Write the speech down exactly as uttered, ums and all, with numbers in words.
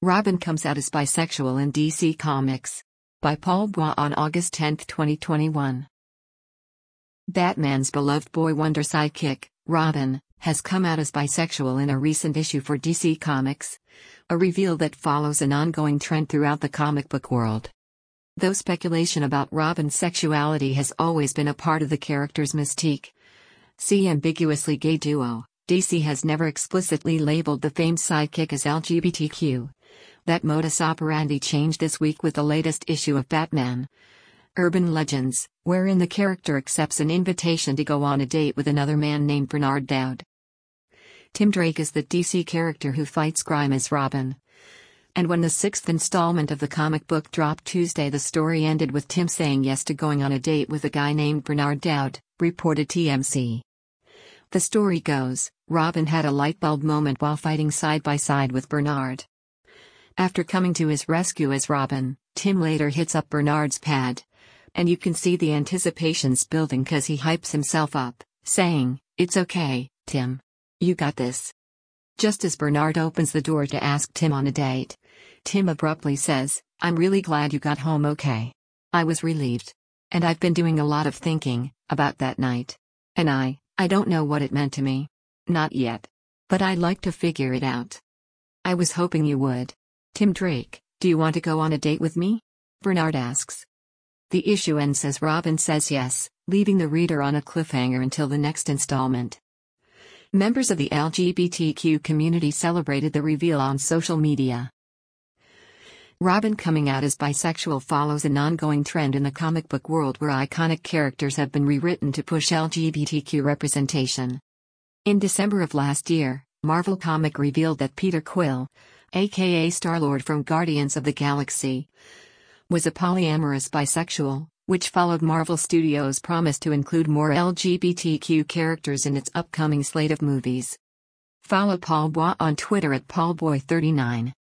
Robin comes out as bisexual in D C Comics. By Paul Bois on August tenth, twenty twenty-one. Batman's beloved boy wonder sidekick, Robin, has come out as bisexual in a recent issue for D C Comics. A reveal that follows an ongoing trend throughout the comic book world. Though speculation about Robin's sexuality has always been a part of the character's mystique, see ambiguously gay duo, D C has never explicitly labeled the famed sidekick as L G B T Q. That modus operandi changed this week with the latest issue of Batman Urban Legends, wherein the character accepts an invitation to go on a date with another man named Bernard Dowd. Tim Drake is the D C character who fights crime as Robin. And when the sixth installment of the comic book dropped Tuesday, the story ended with Tim saying yes to going on a date with a guy named Bernard Dowd, reported T M Z. The story goes, Robin had a light bulb moment while fighting side by side with Bernard. After coming to his rescue as Robin, Tim later hits up Bernard's pad. And you can see the anticipation's building cause he hypes himself up, saying, "It's okay, Tim. You got this." Just as Bernard opens the door to ask Tim on a date, Tim abruptly says, "I'm really glad you got home okay. I was relieved. And I've been doing a lot of thinking about that night. And I, I don't know what it meant to me. Not yet. But I'd like to figure it out. I was hoping you would. Tim Drake, do you want to go on a date with me?" Bernard asks. The issue ends as Robin says yes, leaving the reader on a cliffhanger until the next installment. Members of the L G B T Q community celebrated the reveal on social media. Robin coming out as bisexual follows an ongoing trend in the comic book world where iconic characters have been rewritten to push L G B T Q representation. In December of last year, Marvel Comics revealed that Peter Quill, aka Star-Lord from Guardians of the Galaxy, was a polyamorous bisexual, which followed Marvel Studios' promise to include more L G B T Q characters in its upcoming slate of movies. Follow Paul Bois on Twitter at paul boy thirty-nine.